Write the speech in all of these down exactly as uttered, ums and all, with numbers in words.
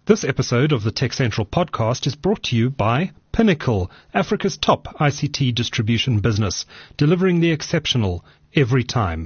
This episode of the Tech Central podcast is brought to you by Pinnacle, Africa's top I C T distribution business, delivering the exceptional every time.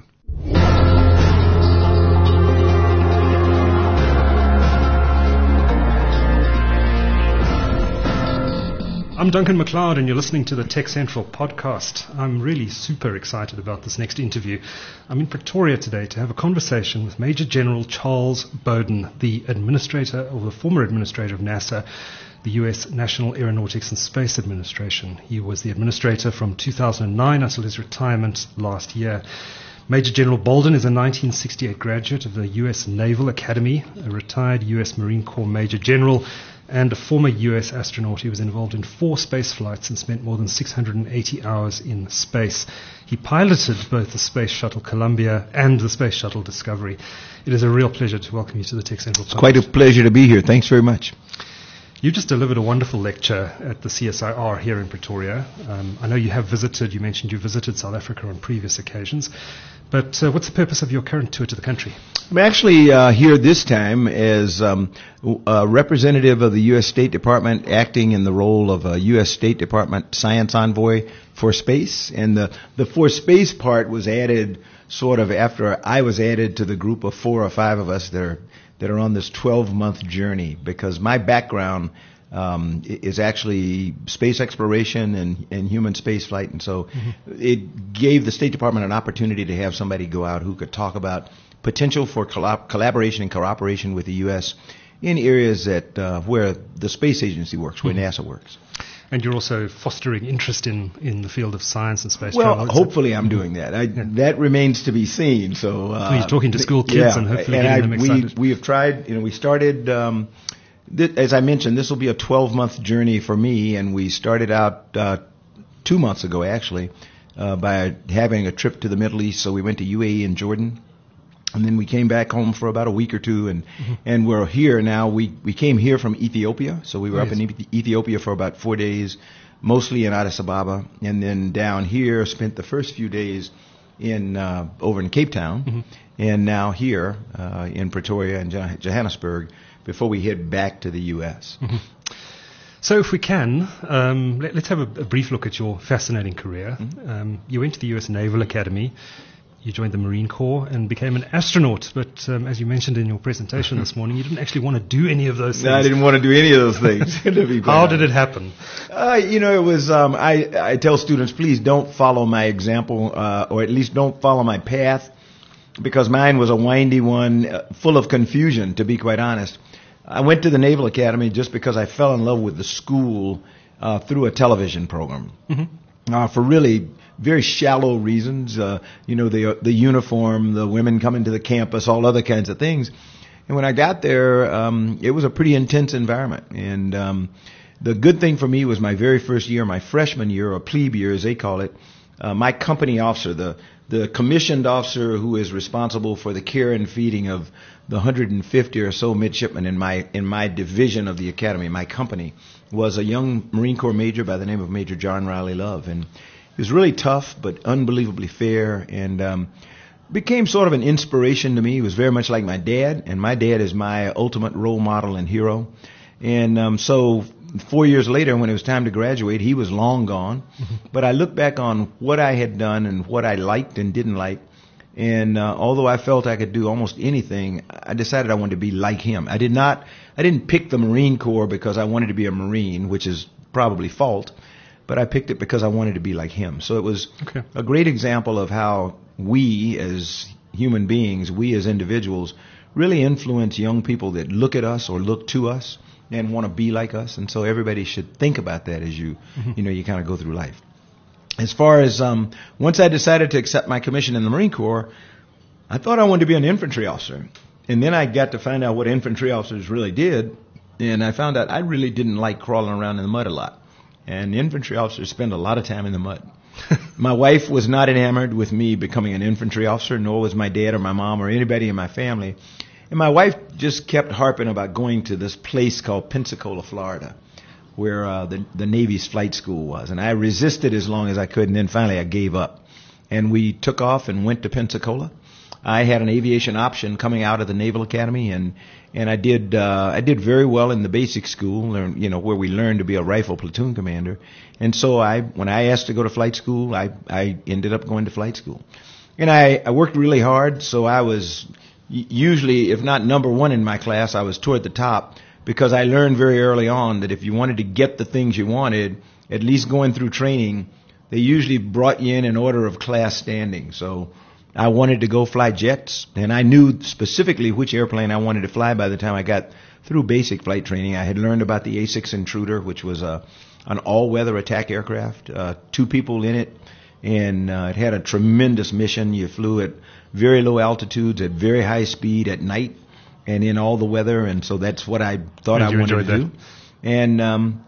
I'm Duncan MacLeod and you're listening to the Tech Central podcast. I'm really super excited about this next interview. I'm in Pretoria today to have a conversation with Major General Charles Bowden, the administrator or the former administrator of NASA, the U S National Aeronautics and Space Administration. He was the administrator from two thousand nine until his retirement last year. Major General Bowden is a nineteen sixty-eight graduate of the U S Naval Academy, a retired U S Marine Corps Major General, and a former U S astronaut. He was involved in four space flights and spent more than six hundred eighty hours in space. He piloted both the Space Shuttle Columbia and the Space Shuttle Discovery. It is a real pleasure to welcome you to the Tech Central podcast. It's quite a pleasure to be here. Thanks very much. You just delivered a wonderful lecture at the C S I R here in Pretoria. Um, I know you have visited, you mentioned you visited South Africa on previous occasions, but uh, what's the purpose of your current tour to the country? I'm actually uh, here this time as um, a representative of the U S State Department acting in the role of a U S State Department science envoy for space. And the, the for space part was added sort of after I was added to the group of four or five of us that are that are on this twelve-month journey, because my background um, is actually space exploration and, and human spaceflight, and so mm-hmm. it gave the State Department an opportunity to have somebody go out who could talk about potential for collab- collaboration and cooperation with the U S in areas that uh, where the space agency works, where mm-hmm. NASA works. And you're also fostering interest in, in the field of science and space well, travel. Well, hopefully I'm doing that. I, yeah. That remains to be seen. So uh, well, you're talking to school kids yeah, and hopefully and getting I, them excited. We, we have tried, you know, we started, um, th- as I mentioned, this will be a twelve-month journey for me, and we started out uh, two months ago, actually, uh, by having a trip to the Middle East. So we went to U A E and Jordan. And then we came back home for about a week or two, and mm-hmm. and we're here now. We we came here from Ethiopia, so we were yes. up in Ethiopia for about four days, mostly in Addis Ababa, and then down here spent the first few days in uh, over in Cape Town, mm-hmm. and now here uh, in Pretoria and Johannesburg before we head back to the U S. Mm-hmm. So if we can, um, let, let's have a, a brief look at your fascinating career. Mm-hmm. Um, you went to the U S Naval Academy. You joined the Marine Corps and became an astronaut, but um, as you mentioned in your presentation this morning, you didn't actually want to do any of those things. No, I didn't want to do any of those things. How did it happen? Uh, you know, it was, um, I, I tell students, please don't follow my example, uh, or at least don't follow my path, because mine was a windy one, uh, full of confusion, to be quite honest. I went to the Naval Academy just because I fell in love with the school uh, through a television program. Mm-hmm. Uh, for really very shallow reasons, uh, you know, the the uniform, the women coming to the campus, all other kinds of things. And when I got there, um, it was a pretty intense environment. And um, the good thing for me was my very first year, my freshman year, or plebe year as they call it, uh, my company officer, the the commissioned officer who is responsible for the care and feeding of the one hundred fifty or so midshipmen in my in my division of the academy, my company, was a young Marine Corps major by the name of Major John Riley Love. And he was really tough, but unbelievably fair, and um, became sort of an inspiration to me. He was very much like my dad, and my dad is my ultimate role model and hero. And um, so four years later, when it was time to graduate, he was long gone. Mm-hmm. But I look back on what I had done and what I liked and didn't like, and uh, although I felt I could do almost anything, I decided I wanted to be like him. I did not, I didn't pick the Marine Corps because I wanted to be a Marine, which is probably fault. But I picked it because I wanted to be like him. So it was okay. A great example of how we as human beings, we as individuals, really influence young people that look at us or look to us and want to be like us. And so everybody should think about that as you, mm-hmm. you know, you kind of go through life. As far as um, once I decided to accept my commission in the Marine Corps, I thought I wanted to be an infantry officer. And then I got to find out what infantry officers really did. And I found out I really didn't like crawling around in the mud a lot. And infantry officers spend a lot of time in the mud. My wife was not enamored with me becoming an infantry officer, nor was my dad or my mom or anybody in my family. And my wife just kept harping about going to this place called Pensacola, Florida, where uh, the, the Navy's flight school was. And I resisted as long as I could, and then finally I gave up. And we took off and went to Pensacola. I had an aviation option coming out of the Naval Academy, and and I did uh, I did very well in the basic school, learn, you know, where we learned to be a rifle platoon commander. And so I, when I asked to go to flight school, I I ended up going to flight school, and I, I worked really hard. So I was usually, if not number one in my class, I was toward the top, because I learned very early on that if you wanted to get the things you wanted, at least going through training, they usually brought you in in order of class standing. So I wanted to go fly jets, and I knew specifically which airplane I wanted to fly by the time I got through basic flight training. I had learned about the A six Intruder, which was a an all-weather attack aircraft, uh, two people in it, and uh, it had a tremendous mission. You flew at very low altitudes, at very high speed, at night, and in all the weather, and so that's what I thought I wanted to that? do. And um,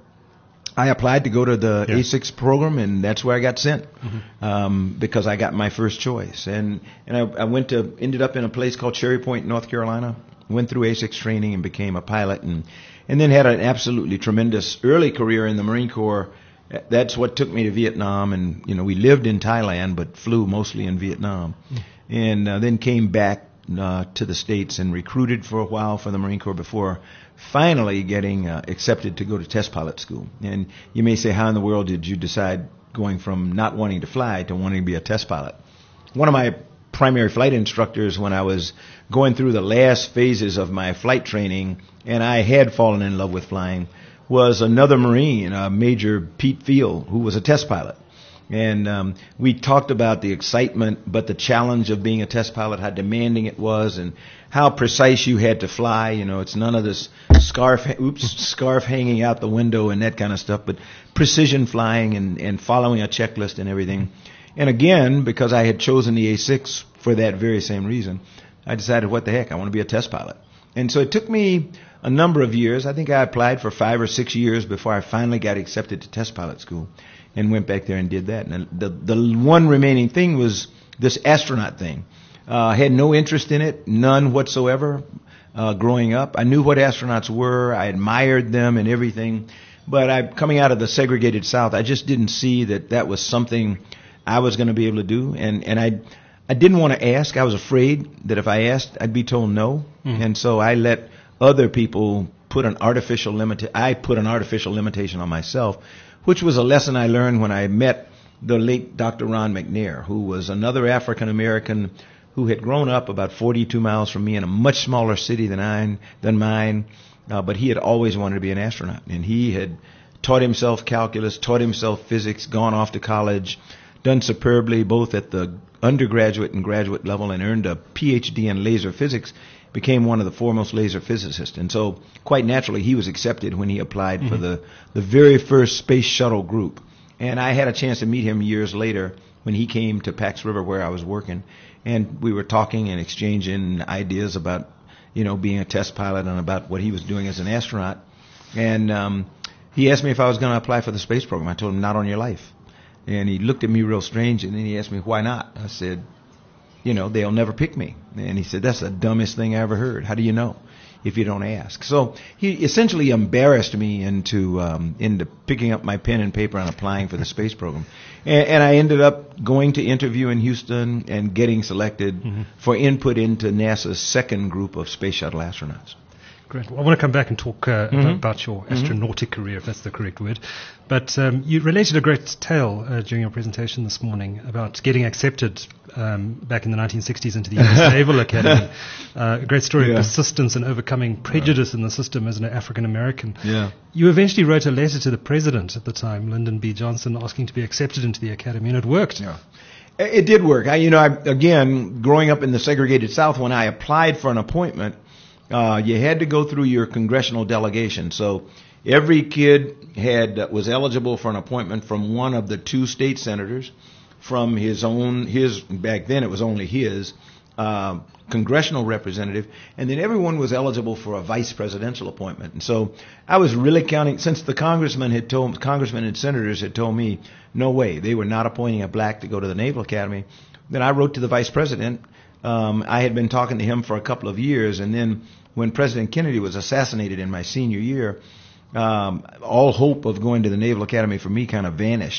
I applied to go to the yeah. A six program, and that's where I got sent, mm-hmm. um, because I got my first choice. And and I, I went to ended up in a place called Cherry Point, North Carolina. Went through A six training and became a pilot, and and then had an absolutely tremendous early career in the Marine Corps. That's what took me to Vietnam, and you know we lived in Thailand but flew mostly in Vietnam, mm. and uh, then came back uh, to the States and recruited for a while for the Marine Corps before finally getting uh, accepted to go to test pilot school. And you may say, how in the world did you decide going from not wanting to fly to wanting to be a test pilot? One of my primary flight instructors, when I was going through the last phases of my flight training, and I had fallen in love with flying, was another Marine, uh, Major Pete Field, who was a test pilot. And um, we talked about the excitement, but the challenge of being a test pilot, how demanding it was, and how precise you had to fly. You know, it's none of this scarf, oops, scarf hanging out the window and that kind of stuff, but precision flying and, and following a checklist and everything. And again, because I had chosen the A six for that very same reason, I decided, what the heck, I want to be a test pilot. And so it took me a number of years. I think I applied for five or six years before I finally got accepted to test pilot school and went back there and did that. And the the one remaining thing was this astronaut thing. I uh, had no interest in it, none whatsoever, uh, growing up. I knew what astronauts were. I admired them and everything. But I, coming out of the segregated South, I just didn't see that that was something I was going to be able to do. And, and I I didn't want to ask. I was afraid that if I asked, I'd be told no. Mm. And so I let other people put an artificial limit. I put an artificial limitation on myself, which was a lesson I learned when I met the late Doctor Ron McNair, who was another African American who had grown up about forty-two miles from me in a much smaller city than I than mine, uh, but he had always wanted to be an astronaut, and he had taught himself calculus, taught himself physics, gone off to college, done superbly both at the undergraduate and graduate level, and earned a P H D in laser physics, became one of the foremost laser physicists. And so quite naturally he was accepted when he applied mm-hmm. for the, the very first space shuttle group. And I had a chance to meet him years later when he came to Pax River where I was working, and we were talking and exchanging ideas about, you know, being a test pilot and about what he was doing as an astronaut. And um, he asked me if I was going to apply for the space program. I told him, not on your life. And he looked at me real strange, and then he asked me, why not? I said, you know, they'll never pick me. And he said, that's the dumbest thing I ever heard. How do you know if you don't ask? So he essentially embarrassed me into um, into picking up my pen and paper and applying for the space program. And, and I ended up going to interview in Houston and getting selected mm-hmm. for input into NASA's second group of space shuttle astronauts. Great. Well, I want to come back and talk uh, mm-hmm. about your astronautic mm-hmm. career, if that's the correct word. But um, you related a great tale uh, during your presentation this morning about getting accepted um, back in the nineteen sixties into the U S Naval Academy. Uh, a great story yeah. of persistence and overcoming prejudice in the system as an African American. Yeah. You eventually wrote a letter to the president at the time, Lyndon B. Johnson, asking to be accepted into the academy, and it worked. Yeah. It did work. I, you know, I, again, growing up in the segregated South, when I applied for an appointment, Uh, you had to go through your congressional delegation. So every kid had uh, was eligible for an appointment from one of the two state senators, from his own, his, back then it was only his, uh, congressional representative, and then everyone was eligible for a vice presidential appointment. And so I was really counting, since the congressman had told, congressmen and senators had told me, no way, they were not appointing a black to go to the Naval Academy, then I wrote to the vice president. Um, I had been talking to him for a couple of years, and then when President Kennedy was assassinated in my senior year, um, all hope of going to the Naval Academy for me kind of vanished,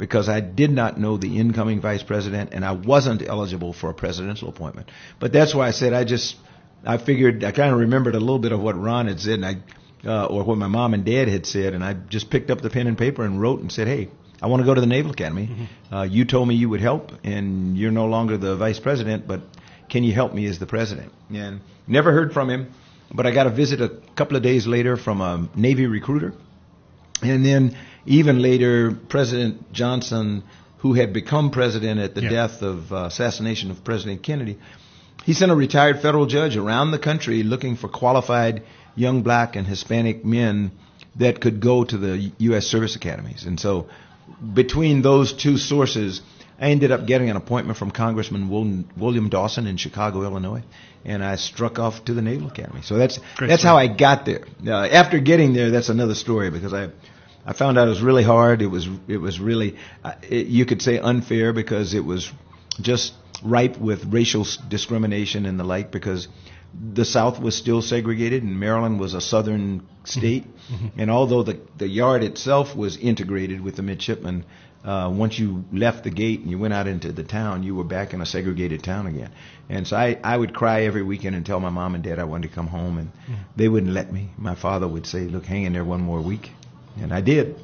because I did not know the incoming vice president, and I wasn't eligible for a presidential appointment. But that's why I said I just, I figured, I kind of remembered a little bit of what Ron had said, and I, uh, or what my mom and dad had said, and I just picked up the pen and paper and wrote and said, hey, I want to go to the Naval Academy. Mm-hmm. Uh, you told me you would help, and you're no longer the vice president, but can you help me as the president? And never heard from him, but I got a visit a couple of days later from a Navy recruiter. And then even later, President Johnson, who had become president at the yeah. death of uh, assassination of President Kennedy, he sent a retired federal judge around the country looking for qualified young black and Hispanic men that could go to the U S service academies. And so between those two sources, I ended up getting an appointment from Congressman William Dawson in Chicago, Illinois, and I struck off to the Naval Academy. So that's Great that's story. How I got there. Uh, after getting there, that's another story, because I I found out it was really hard. It was it was really uh, it, you could say unfair, because it was just ripe with racial discrimination and the like, because the South was still segregated and Maryland was a southern state. Mm-hmm. And although the, the yard itself was integrated with the midshipmen, uh, once you left the gate and you went out into the town, you were back in a segregated town again. And so I, I would cry every weekend and tell my mom and dad I wanted to come home, and mm-hmm. they wouldn't let me. My father would say, look, hang in there one more week. And I did.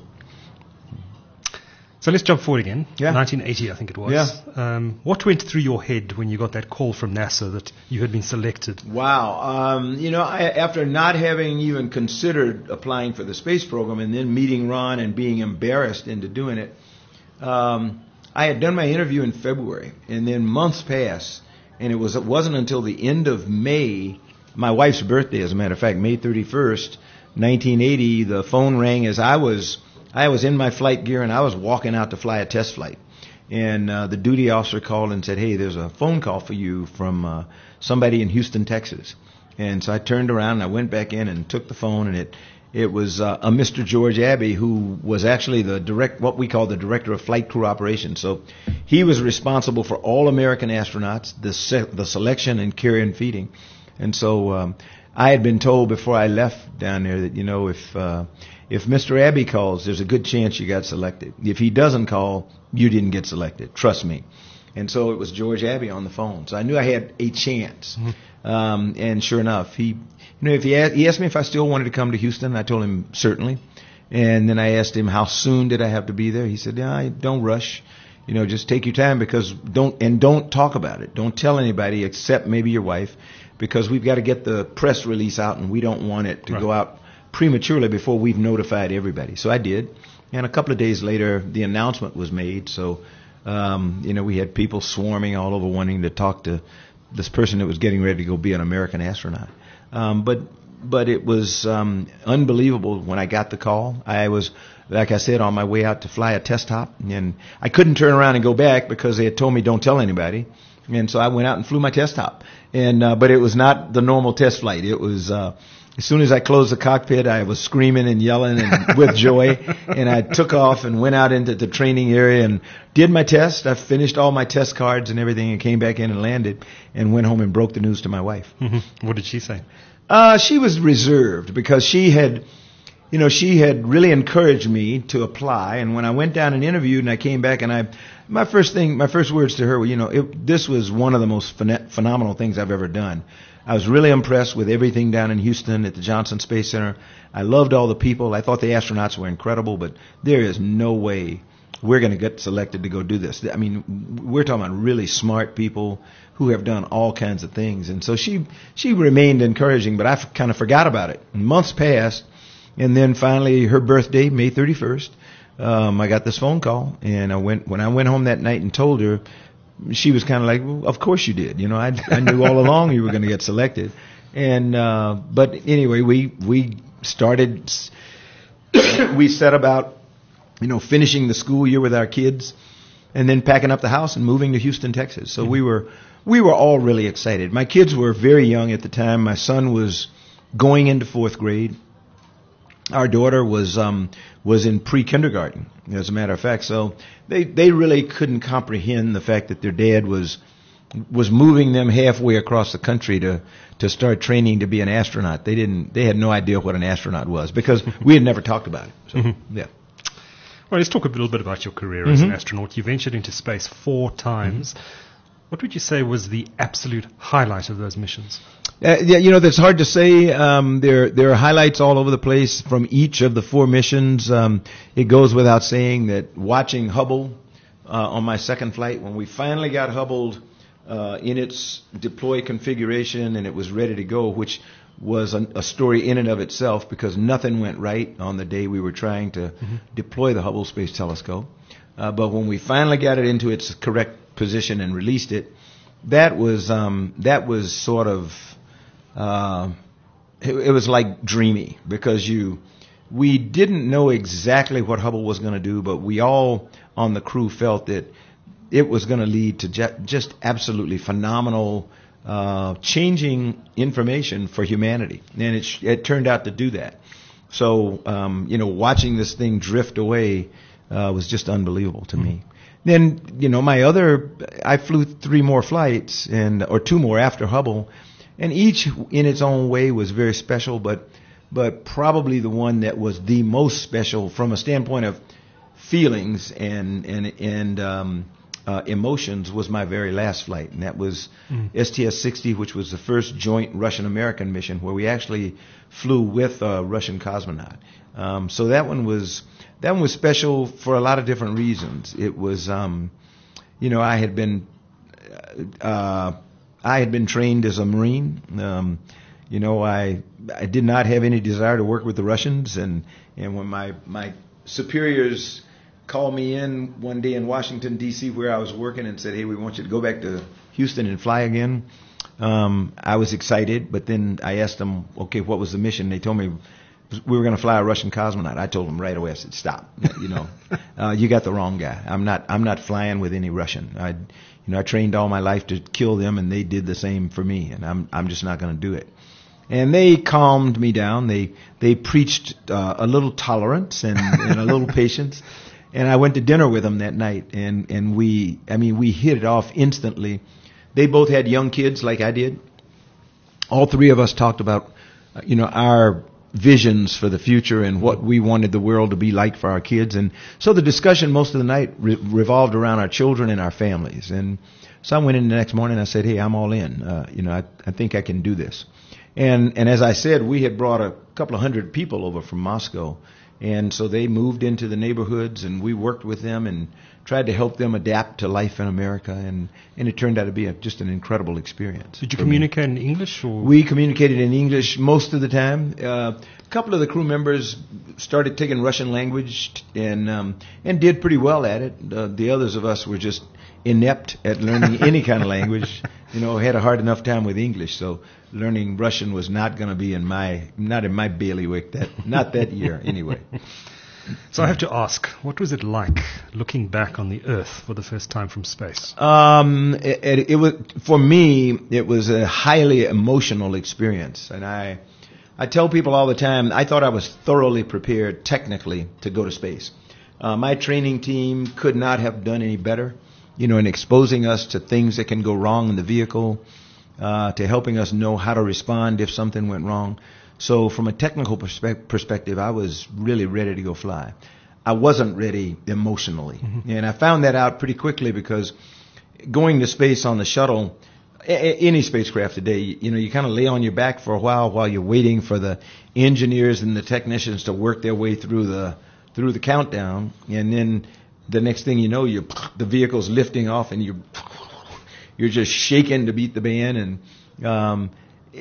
So let's jump forward again. Yeah. nineteen eighty, I think it was. Yeah. Um, what went through your head when you got that call from NASA that you had been selected? Wow. Um, you know, I, after not having even considered applying for the space program and then meeting Ron and being embarrassed into doing it, um, I had done my interview in February, and then months passed, and it was it wasn't until the end of May, my wife's birthday, as a matter of fact, May thirty-first, nineteen eighty, the phone rang as I was I was in my flight gear and I was walking out to fly a test flight. And uh, the duty officer called and said, hey, there's a phone call for you from uh, somebody in Houston, Texas. And so I turned around and I went back in and took the phone, and it it was uh, a Mister George Abbey, who was actually the direct, what we call the director of flight crew operations. So he was responsible for all American astronauts, the se- the selection and care and feeding. And so um, I had been told before I left down there that, you know, if uh, if Mister Abbey calls, there's a good chance you got selected. If he doesn't call, you didn't get selected. Trust me. And so it was George Abbey on the phone. So I knew I had a chance. Mm-hmm. Um, and sure enough, he, you know, if he asked, he asked me if I still wanted to come to Houston. I told him certainly. And then I asked him how soon did I have to be there. He said, yeah, don't rush. You know, just take your time, because don't, and don't talk about it. Don't tell anybody except maybe your wife, because we've got to get the press release out, and we don't want it to right. go out prematurely before we've notified everybody. So I did. And a couple of days later, the announcement was made. So, um, you know, we had people swarming all over wanting to talk to this person that was getting ready to go be an American astronaut. Um, but, but it was, um, unbelievable when I got the call. I was, like I said, on my way out to fly a test hop, and I couldn't turn around and go back because they had told me don't tell anybody. And so I went out and flew my test hop. And, uh, but it was not the normal test flight. It was, uh, as soon as I closed the cockpit, I was screaming and yelling and with joy, and I took off and went out into the training area and did my test. I finished all my test cards and everything and came back in and landed and went home and broke the news to my wife. Mm-hmm. What did she say? Uh, she was reserved, because she had, you know, she had really encouraged me to apply. And when I went down and interviewed and I came back, and I, my first thing, my first words to her were, you know, it, this was one of the most phen- phenomenal things I've ever done. I was really impressed with everything down in Houston at the Johnson Space Center. I loved all the people. I thought the astronauts were incredible, but there is no way we're going to get selected to go do this. I mean, we're talking about really smart people who have done all kinds of things. And so she, she remained encouraging, but I f- kind of forgot about it. And months passed, and then finally her birthday, May thirty-first, um, I got this phone call, and I went, when I went home that night and told her, she was kind of like, well, of course you did. You know, I, I knew all along you were going to get selected. And, uh, but anyway, we, we started, we set about, you know, finishing the school year with our kids and then packing up the house and moving to Houston, Texas. So mm-hmm. we were, we were all really excited. My kids were very young at the time. My son was going into fourth grade. Our daughter was um, was in pre-kindergarten, as a matter of fact. So they they really couldn't comprehend the fact that their dad was was moving them halfway across the country to to start training to be an astronaut. They didn't. They had no idea what an astronaut was, because we had never talked about it. So, mm-hmm. yeah. Well, let's talk a little bit about your career mm-hmm. as an astronaut. You ventured into space four times. Mm-hmm. What would you say was the absolute highlight of those missions? Uh, yeah, you know, that's hard to say. Um, there, there are highlights all over the place from each of the four missions. Um, it goes without saying that watching Hubble uh, on my second flight, when we finally got Hubble uh, in its deploy configuration and it was ready to go, which was a, a story in and of itself because nothing went right on the day we were trying to mm-hmm. deploy the Hubble Space Telescope. Uh, but when we finally got it into its correct position and released it, that was um, that was sort of uh, it, it was like dreamy because you we didn't know exactly what Hubble was going to do, but we all on the crew felt that it was going to lead to ju- just absolutely phenomenal uh, changing information for humanity, and it sh- it turned out to do that. So um, you know, watching this thing drift away uh, was just unbelievable to mm-hmm. me. Then, you know, my other, I flew three more flights and, or two more after Hubble, and each in its own way was very special, but, but probably the one that was the most special from a standpoint of feelings and, and, and, um, uh, emotions was my very last flight. And that was mm. S T S sixty, which was the first joint Russian-American mission where we actually flew with a Russian cosmonaut. Um, so that one was, That one was special for a lot of different reasons. It was, um, you know, I had been, uh, I had been trained as a Marine. Um, you know, I, I did not have any desire to work with the Russians, and, and when my, my superiors called me in one day in Washington, D C, where I was working and said, hey, we want you to go back to Houston and fly again, um, I was excited, but then I asked them, okay, what was the mission? They told me we were going to fly a Russian cosmonaut. I told them right away. I said, "Stop! You know, uh, you got the wrong guy. I'm not. I'm not flying with any Russian. I, you know, I trained all my life to kill them, and they did the same for me. And I'm. I'm just not going to do it." And they calmed me down. They. They preached uh, a little tolerance and, and a little patience. And I went to dinner with them that night, and and we. I mean, we hit it off instantly. They both had young kids like I did. All three of us talked about, uh, you know, our visions for the future and what we wanted the world to be like for our kids. And so the discussion most of the night re- revolved around our children and our families. And so I went in the next morning and I said, hey, I'm all in. Uh, you know, I, I think I can do this. And, and as I said, we had brought a couple of hundred people over from Moscow. And so they moved into the neighborhoods and we worked with them and tried to help them adapt to life in America, and, and it turned out to be a, just an incredible experience. Did you communicate me. in English? Or? We communicated in English most of the time. Uh, a couple of the crew members started taking Russian language and um, and did pretty well at it. Uh, the others of us were just inept at learning any kind of language. You know, had a hard enough time with English, so learning Russian was not going to be in my not in my bailiwick. That not that year anyway. So I have to ask, what was it like looking back on the Earth for the first time from space? Um, it, it, it was for me. It was a highly emotional experience, and I, I tell people all the time. I thought I was thoroughly prepared technically to go to space. Uh, my training team could not have done any better, you know, in exposing us to things that can go wrong in the vehicle, uh, to helping us know how to respond if something went wrong. So from a technical perspe- perspective, I was really ready to go fly. I wasn't ready emotionally. Mm-hmm. And I found that out pretty quickly because going to space on the shuttle, a- any spacecraft today, you know, you kind of lay on your back for a while while you're waiting for the engineers and the technicians to work their way through the through the countdown. And then the next thing you know, you the vehicle's lifting off and you're, you're just shaking to beat the band. And um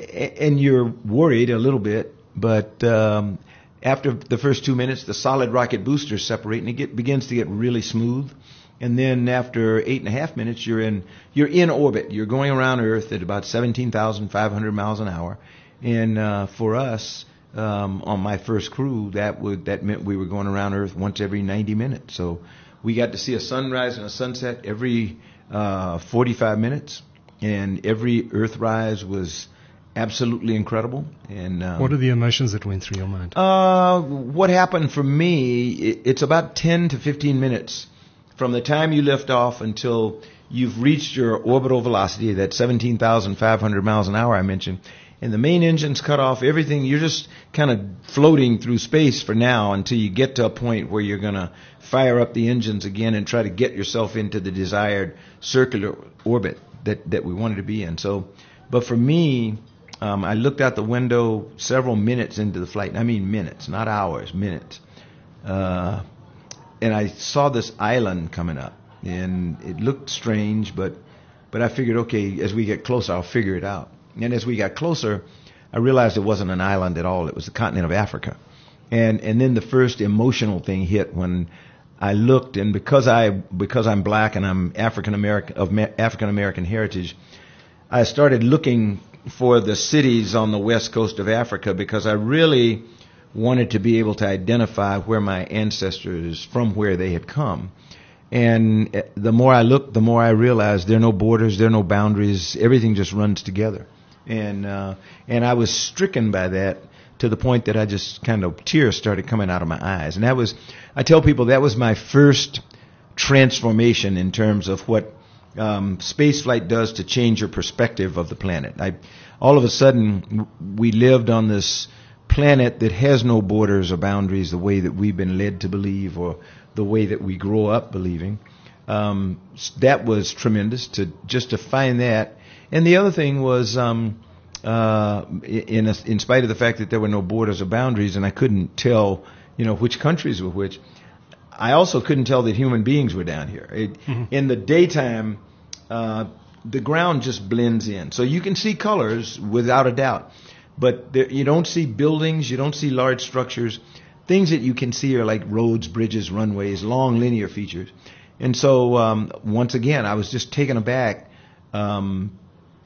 And you're worried a little bit, but um, after the first two minutes, the solid rocket boosters separate, and it get, begins to get really smooth. And then after eight and a half minutes, you're in you're in orbit. You're going around Earth at about seventeen thousand five hundred miles an hour. And uh, for us, um, on my first crew, that would that meant we were going around Earth once every ninety minutes. So we got to see a sunrise and a sunset every uh, forty-five minutes, and every Earthrise was absolutely incredible. And um, what are the emotions that went through your mind? Uh, what happened for me, it, it's about ten to fifteen minutes from the time you lift off until you've reached your orbital velocity, that seventeen thousand five hundred miles an hour I mentioned. and the main engine's cut off, everything, you're just kind of floating through space for now until you get to a point where you're going to fire up the engines again and try to get yourself into the desired circular orbit that, that we wanted to be in. So, but for me, um, I looked out the window several minutes into the flight. I mean minutes, not hours, minutes. Uh, and I saw this island coming up, and it looked strange, but but I figured, okay, as we get closer, I'll figure it out. And as we got closer, I realized it wasn't an island at all. It was the continent of Africa. And and then the first emotional thing hit when I looked, and because I because I'm black and I'm African American of African American heritage, I started looking for the cities on the west coast of Africa because I really wanted to be able to identify where my ancestors, from where they had come. And the more I looked, the more I realized there are no borders, there are no boundaries, everything just runs together. And uh, and I was stricken by that to the point that I just kind of tears started coming out of my eyes. And that was, I tell people, that was my first transformation in terms of what um, space flight does to change your perspective of the planet. I, all of a sudden, we lived on this planet that has no borders or boundaries the way that we've been led to believe or the way that we grow up believing. Um, that was tremendous to just to find that. And the other thing was, um, uh, in a, in spite of the fact that there were no borders or boundaries, and I couldn't tell, you know, which countries were which, I also couldn't tell that human beings were down here. It, mm-hmm. In the daytime, uh, the ground just blends in, so you can see colors without a doubt. But there, you don't see buildings, you don't see large structures. Things that you can see are like roads, bridges, runways, long linear features. And so, um, once again, I was just taken aback um,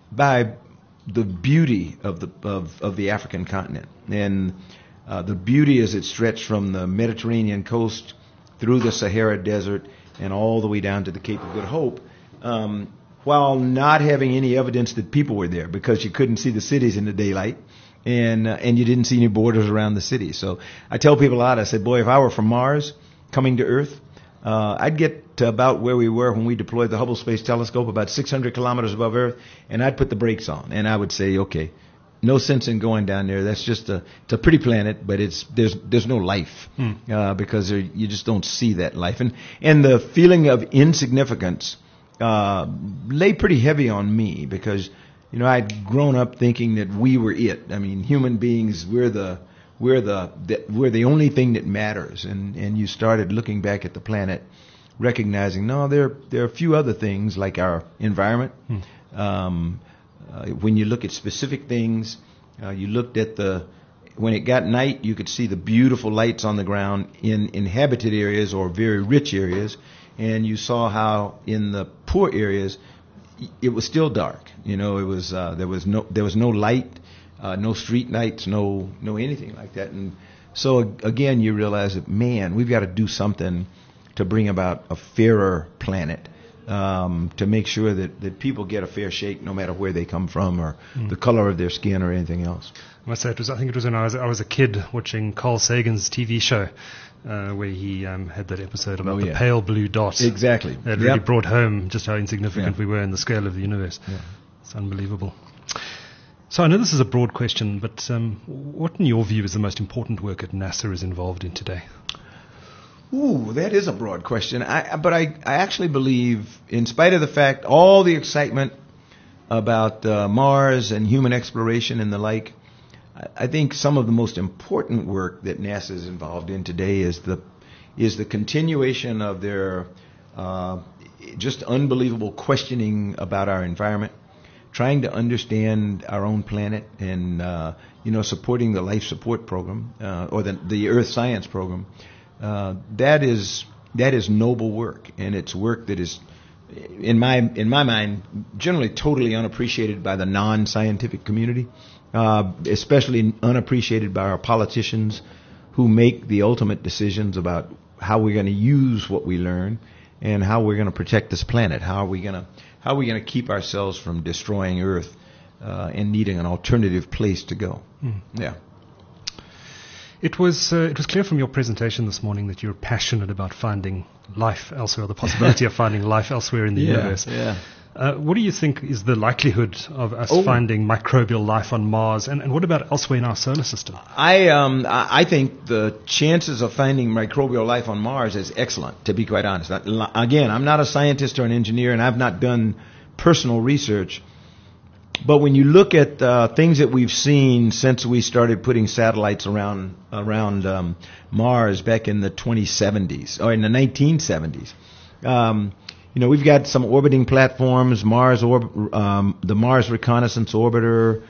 by the beauty of the of, of the African continent, and uh, the beauty as it stretched from the Mediterranean coast through the Sahara Desert and all the way down to the Cape of Good Hope, um, while not having any evidence that people were there because you couldn't see the cities in the daylight. And uh, and you didn't see any borders around the city. So I tell people a lot, I said, boy, if I were from Mars coming to Earth, uh, I'd get to about where we were when we deployed the Hubble Space Telescope, about six hundred kilometers above Earth, and I'd put the brakes on. And I would say, okay, no sense in going down there. That's just a, it's a pretty planet, but it's there's there's no life hmm. uh, because there, you just don't see that life. And, and the feeling of insignificance uh, lay pretty heavy on me because, you know, I'd grown up thinking that we were it. I mean, human beings, we're the we're the, the we're the only thing that matters. And and you started looking back at the planet, recognizing no, there there are a few other things like our environment. Hmm. Um, uh, when you look at specific things, uh, you looked at the when it got night, you could see the beautiful lights on the ground in inhabited areas or very rich areas, and you saw how in the poor areas it was still dark. You know, it was uh, there was no there was no light, uh, no street lights, no no anything like that. And so again, you realize that, man, we've got to do something to bring about a fairer planet, um, to make sure that, that people get a fair shake, no matter where they come from or mm. the color of their skin or anything else. I must say, it was I think it was when I was I was a kid watching Carl Sagan's T V show. Uh, where he um, had that episode about oh, yeah. the pale blue dot. Exactly. That yep. really brought home just how insignificant yeah. we were in the scale of the universe. Yeah. It's unbelievable. So I know this is a broad question, but um, what in your view is the most important work that NASA is involved in today? Ooh, that is a broad question. I, but I, I actually believe, in spite of the fact, all the excitement about uh, Mars and human exploration and the like, I think some of the most important work that NASA is involved in today is the is the continuation of their uh, just unbelievable questioning about our environment, trying to understand our own planet, and uh, you know, supporting the life support program uh, or the the Earth Science program. Uh, that is that is noble work, and it's work that is, in my in my mind, generally totally unappreciated by the non-scientific community. Uh, especially unappreciated by our politicians who make the ultimate decisions about how we're going to use what we learn and how we're going to protect this planet. How are we going to how are we going to keep ourselves from destroying Earth uh, and needing an alternative place to go? Mm. Yeah. It was uh, it was clear from your presentation this morning that you're passionate about finding life elsewhere, the possibility of finding life elsewhere in the yeah, universe. Yeah. Uh, what do you think is the likelihood of us Oh. finding microbial life on Mars, and, and what about elsewhere in our solar system? I um I I think the chances of finding microbial life on Mars is excellent, to be quite honest. I- Again, I'm not a scientist or an engineer, and I've not done personal research. But when you look at uh, things that we've seen since we started putting satellites around around um, Mars back in the twenty seventies or in the nineteen seventies, um, you know, we've got some orbiting platforms, Mars orb- um, the Mars Reconnaissance Orbiter,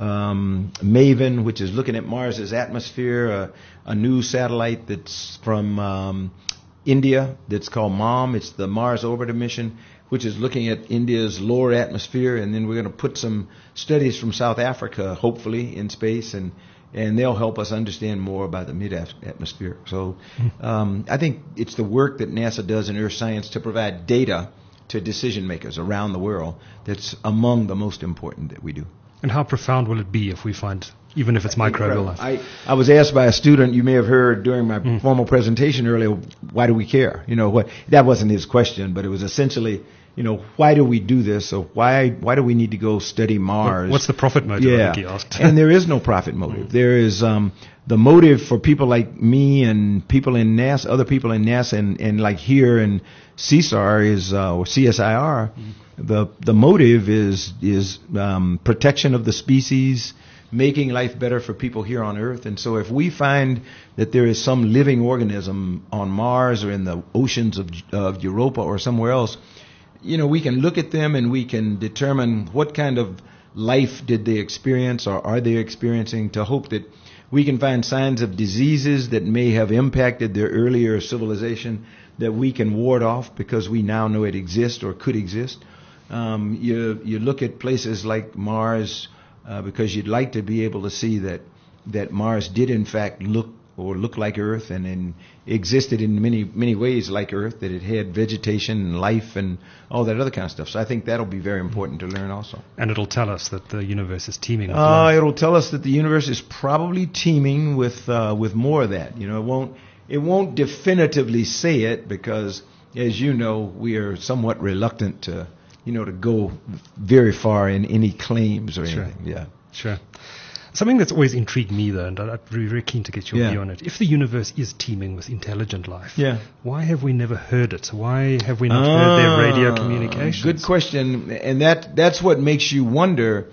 um, MAVEN, which is looking at Mars's atmosphere, uh, a new satellite that's from um, India that's called MOM. It's the Mars Orbiter mission, which is looking at India's lower atmosphere, and then we're going to put some studies from South Africa, hopefully, in space, and and they'll help us understand more about the mid-atmosphere. So um, I think it's the work that NASA does in earth science to provide data to decision makers around the world that's among the most important that we do. And how profound will it be if we find, even if it's microbial life? I, I was asked by a student, you may have heard during my mm. formal presentation earlier, why do we care? You know, what, that wasn't his question, but it was essentially, you know, why do we do this? So why why do we need to go study Mars? What's the profit motive? Yeah, I think he asked. And there is no profit motive. Mm. There is um, the motive for people like me and people in NASA, other people in NASA, and, and like here in C S A R is uh, or C S I R. Mm. The the motive is is um, protection of the species, making life better for people here on Earth. And so if we find that there is some living organism on Mars or in the oceans of, of Europa or somewhere else, you know, we can look at them and we can determine what kind of life did they experience or are they experiencing, to hope that we can find signs of diseases that may have impacted their earlier civilization that we can ward off because we now know it exists or could exist. Um, you you look at places like Mars uh, because you'd like to be able to see that that Mars did in fact look or look like Earth and in, existed in many many ways like Earth, that it had vegetation and life and all that other kind of stuff. So I think that'll be very important to learn also. And it'll tell us that the universe is teeming with uh, life. It'll tell us that the universe is probably teeming with uh, with more of that. You know, it won't it won't definitively say it because, as you know, we are somewhat reluctant to you know to go very far in any claims or Sure. anything. Yeah. Sure. Something that's always intrigued me, though, and I'd be very keen to get your Yeah. view on it. If the universe is teeming with intelligent life, Yeah. why have we never heard it? Why have we not heard their radio Ah, communications? Good question, and that that's what makes you wonder: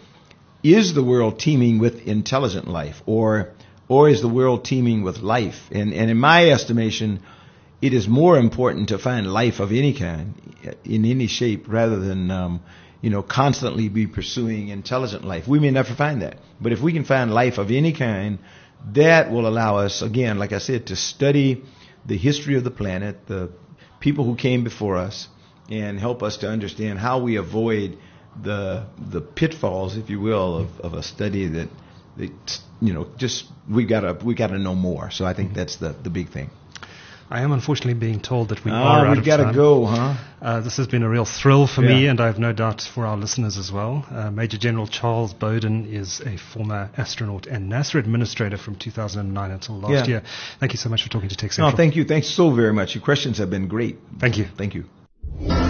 is the world teeming with intelligent life, or or is the world teeming with life? And and in my estimation, it is more important to find life of any kind, in any shape, rather than um, you know constantly be pursuing intelligent life. We may never find that, but if we can find life of any kind, that will allow us, again, like I said, to study the history of the planet, the people who came before us, and help us to understand how we avoid the the pitfalls, if you will, of, of a study that, that you know just we gotta we gotta know more. So I think mm-hmm. that's the the big thing. I am unfortunately being told that we oh, are out we've of got to time. go, huh? Uh, this has been a real thrill for Yeah. me, and I have no doubt for our listeners as well. Uh, Major General Charles Bowden is a former astronaut and NASA administrator from two thousand nine until last Yeah. year. Thank you so much for talking to Tech No, Central. thank you. Thanks so very much. Your questions have been great. Thank you. Thank you.